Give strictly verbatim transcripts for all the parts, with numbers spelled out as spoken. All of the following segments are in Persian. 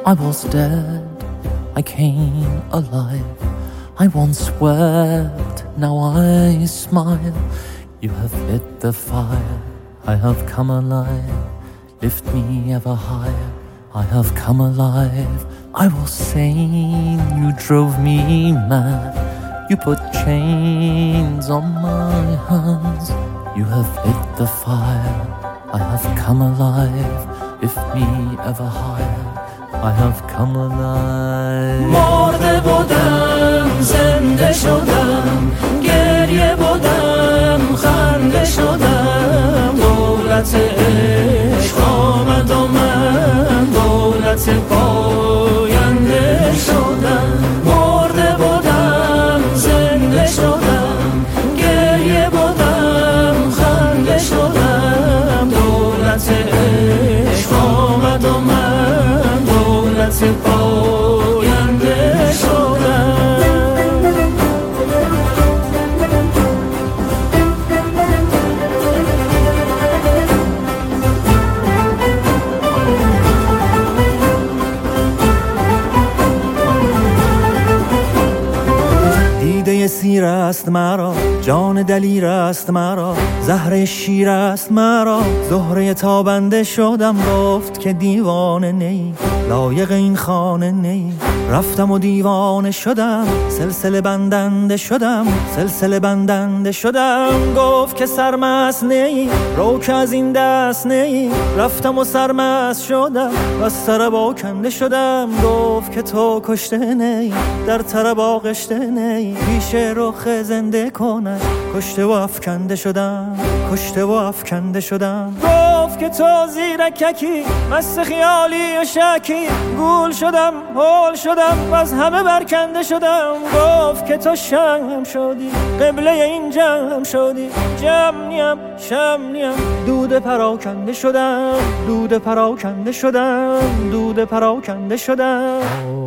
I was dead, I came alive. I once wept, now I smile. You have lit the fire, I have come alive. Lift me ever higher, I have come alive. I was sane, you drove me mad. You put chains on my hands. You have lit the fire, I have come alive. Lift me ever higher, I have come alive. مرده بودم زنده شدم، گریه بودم خنده شدم. دولت عشق آمد و من دولت پاینده شدم. مرده بودم زنده شدم، گریه بودم خنده شدم. دولت عشق آمد و من دولت پاینده شدم. دیده سیر است مرا، جان دلیر است مرا، زهره شیر است مرا. زهره تابنده شدم، گفت که دیوانه نی، لایق این خانه نی. رفتم و دیوانه شدم، سلسله بندنده شدم، سلسله بندنده شدم. گفت که سرمست نی، رو که از این دست نی. رفتم و سرمست شدم و از سر باکنده شدم. گفت که تو کشته نی، در طرب آغشته نی. پیش رخ زنده کنه، کشته و افکنده شدم، کشته و افکنده شدم. گفت که تو زیرککی، مست خیالی و شکی. گول شدم، هول شدم و از همه برکنده شدم. گفت که تو شم شدی، قبله این جمع شدی. جمع نیم، شم نیم، دود پراکنده شدم، دود پراکنده شدم، دود پراکنده شدم.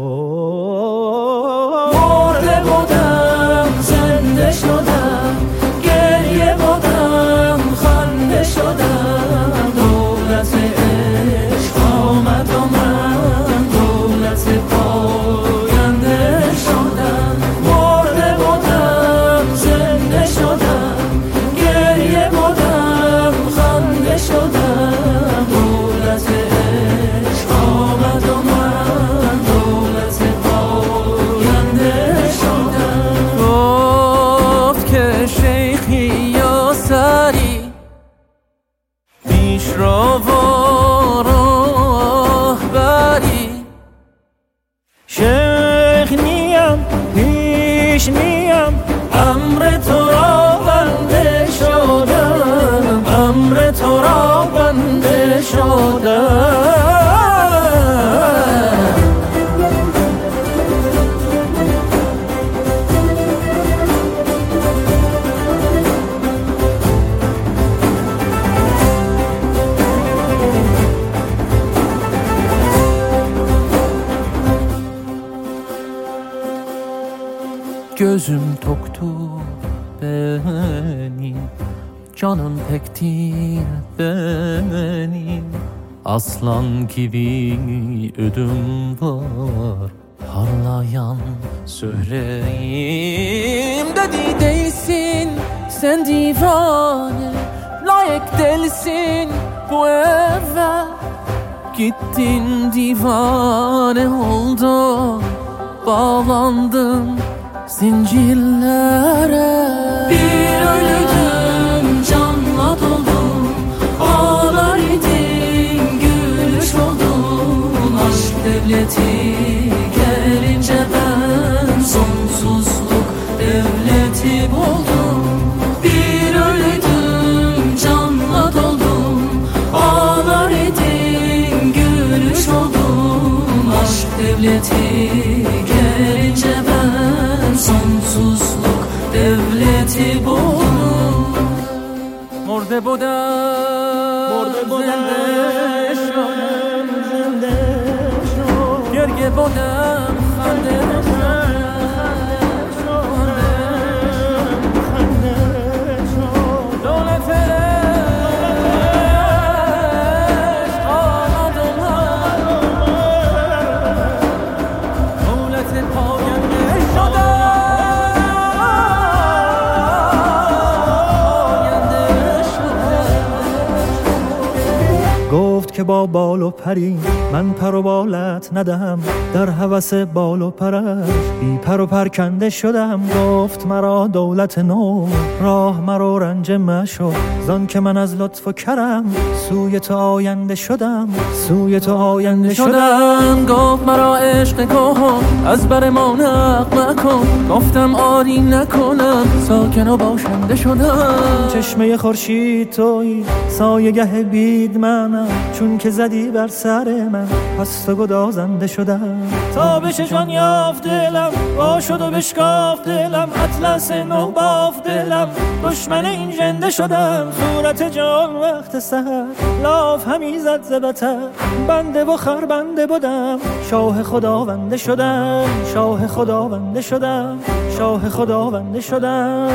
مرده بودم زنده شدم، گریه بودم خنده شدم. دولت عشق آمد و من دولت پاینده شدم. مرده بودم زنده شدم، گریه بودم خنده شدم. دولت عشق آمد و من دولت پاینده شدم. گفت که شیخی یا سری، پیش رو و راه بری. شیخ نیم، پیش نیم، امر تو را بنده شدم، امر تو را بنده شدم. Gözüm toktur benim, canım pek değil benim. Aslan gibi ödüm var, parlayan söyleyeyim. Dedi değilsin sen divane, layık değilsin bu eve. Gittin divane oldun, bağlandın zincirlere. Bir ölüdüm canla doldum, ağlar idim gülüş oldum. Aşk devleti gelince ben sonsuzluk devleti buldum. Bir ölüdüm canla doldum, ağlar idim gülüş oldum. Aşk devleti gelince ben sonsuzluk devleti buldum. مرده بودم مرده بودم زنده شدم، زنده شدم. گریه بودم خنده که با بال و پری من پر و بالت ندهم، در هوس بال و پرش بی پر و پرکنده شدم. گفت مرا دولت نو راه مرا رنج مشو، زان که من از لطف و کرم سوی تو آینده شدم، سوی تو آینده شدم. گفت مرا عشق کهن از بر ما نق مکن، گفتم آری نکنم ساکن و باشنده شدم. چشمه خورشید تویی سایه گه بید منم، چون که زدی بر سر من پس تو گدازنده شدم. تابش جان یافت دلم با شد و بشکافت دلم، اطلس نو بافت دلم دشمن این ژنده شدم. صورت جان وقت سحر لاف همی زد زبتر، بنده و خر بنده بودم شاه خداونده شدم، شاه خداونده شدم، شاه خداونده شدم.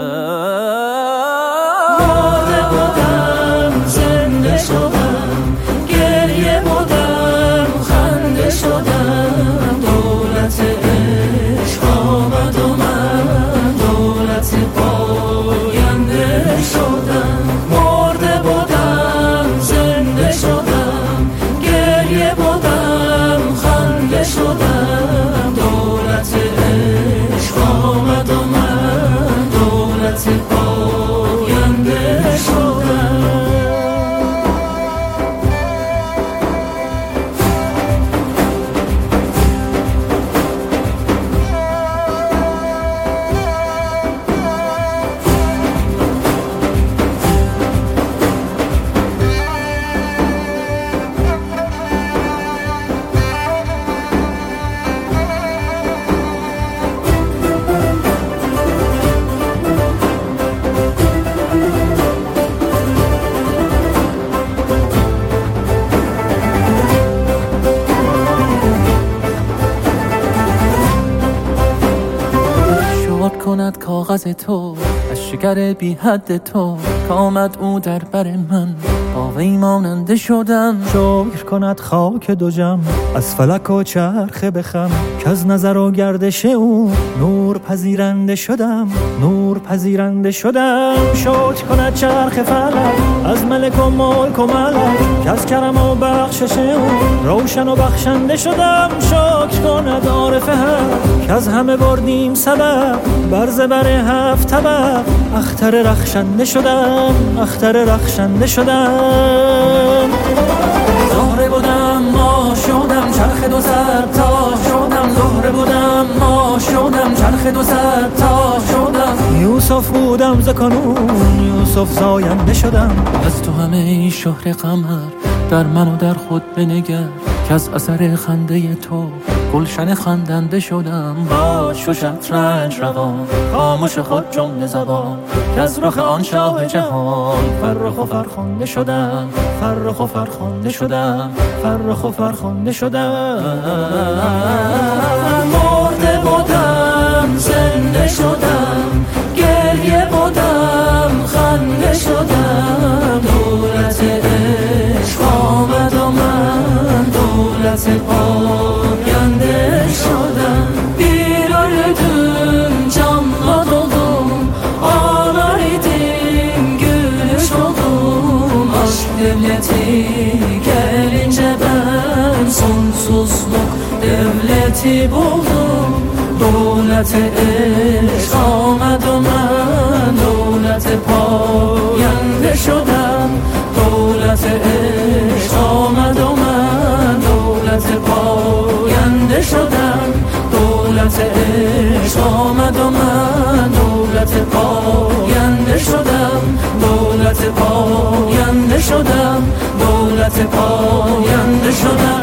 مرده بودم زنده شدم، گریه بودم خنده شدم. دولت عشق آمد و من دولت پاینده شدم. مرده بودم زنده شدم، گریه بودم خنده شدم. دولت عشق آمد و من دولت پاینده شدم. کند کاغذ تو از شکر بی حد تو، که آمد او در بر من با وی ماننده شدم. شکر کند خاک دو جم از فلک و چرخ بخم، که از نظر و گردش او نور پذیرنده شدم، نور پذیرنده شدم. شکر کند چرخ فلک از ملک و ملک و ملک، که از کرم و بخشش او روشن و بخشنده شدم. شکر کند عارف حق که از همه بردیم سبب، بر زبر هفت طبق اختر رخشنده شدم، اختر رخشنده شدم. زهره بودم ما شدم چرخ دو صد تا شدم. زهره بودم ما شدم چرخ دو صد تا شدم. یوسف بودم ز کنون یوسف زاینده شدم. از تو همه شهر قمر در من و در خود بنگر، که از اثر خنده تو گلشن خندنده شدم. باش و شطرنج روان خاموش خود جمله زبان، که از رخ آن شاه جهان فرخ و فرخنده شدم، فرخ و فرخنده شدم، فرخ و فرخنده شدم. مرده بودم زنده شدم، گریه بودم خنده شدم. دولت عشق آمد و من dövləti payəndə şodəm. Bir öldüm, canla doldum, ağlar idim, gülüş oldum. Aşk devleti gəlincə ben sonsuzluq devleti buldum. Dövləti eşq ağladı o mən, dövləti payəndə şodəm. Dövləti eşq ağladı o mən, dövləti payəndə şodəm. Dövləti eşq ağladı o mən, dövləti payəndə şodəm. Dövləti payəndə şodəm, dövləti payəndə şodəm.